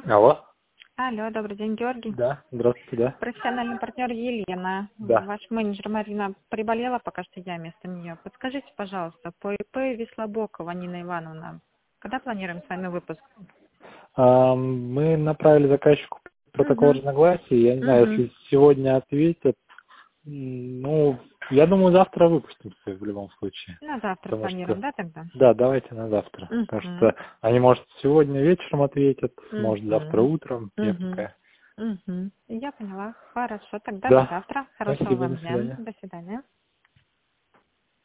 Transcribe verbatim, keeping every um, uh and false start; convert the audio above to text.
Алло. Алло, добрый день, Георгий. Да, здравствуйте, да. Профессиональный партнер Елена. Да. Ваш менеджер Марина приболела, пока что я вместо нее. Подскажите, пожалуйста, по ИП Веслобокова Нина Ивановна, когда планируем с вами выпуск? А, мы направили заказчику протокол Угу. разногласий. Я не знаю, Угу. если сегодня ответят, м, ну, я думаю, завтра выпустимся в любом случае. На завтра Потому планируем, что, да, тогда? да, давайте на завтра. Потому Угу. что они, может, сегодня вечером ответят, может, завтра Угу. утром. Я Угу. пока... Угу. Я поняла. Хорошо, тогда на Да, завтра. Хорошего спасибо, вам до дня. свидания. До свидания.